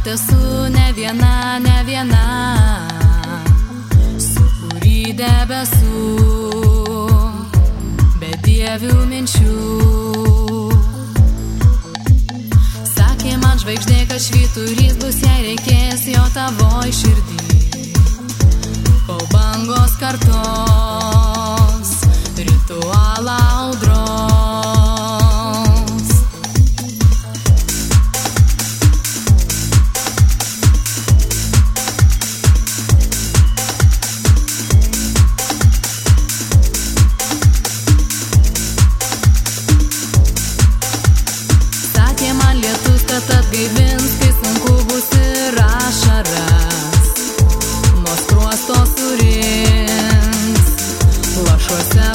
galbūt esu ne viena, sūkurį debesų, bedievių minčių. Sakė man žvaigždė, kad švyturys bus, jei reikės jo tavoj širdį. Kol bangos kartos ritualą audros. Sakė man lietus, kad atgaivins, kai sunku bus ir ašaras nuo skruosto surinks, lašuose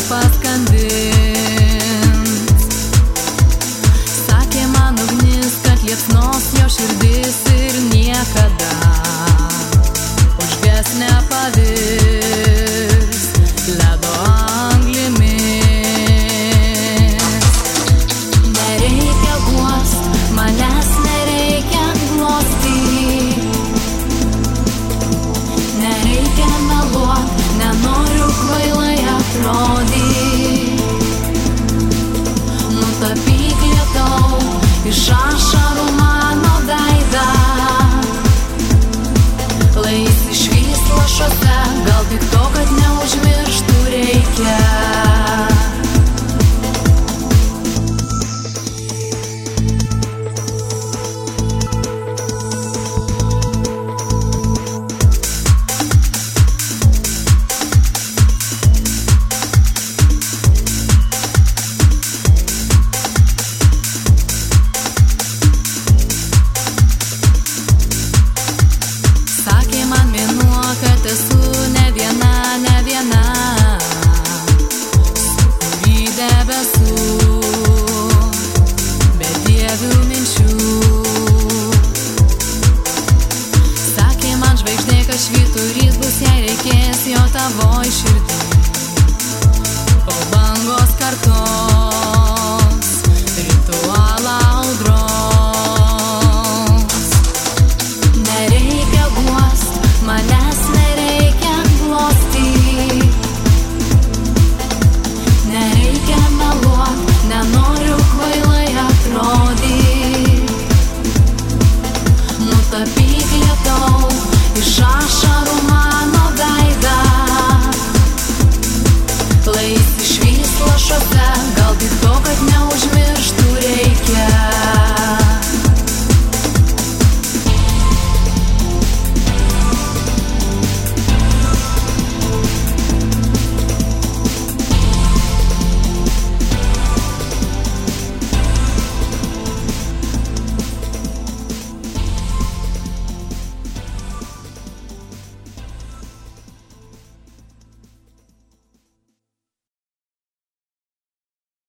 paskandins. Sakė man ugnis, kad liepsnos jo širdis ir niekada užges nepavirs ledo anglimis. Nereikia guost, manęs nereikia glostyt, nereikia meluot, nenoriu kvailai atrodyt. Nutapyk lietau iš ašarų mano veidą, lai jis išvys lašuose, gal tik to, kad neužmirštų reikia.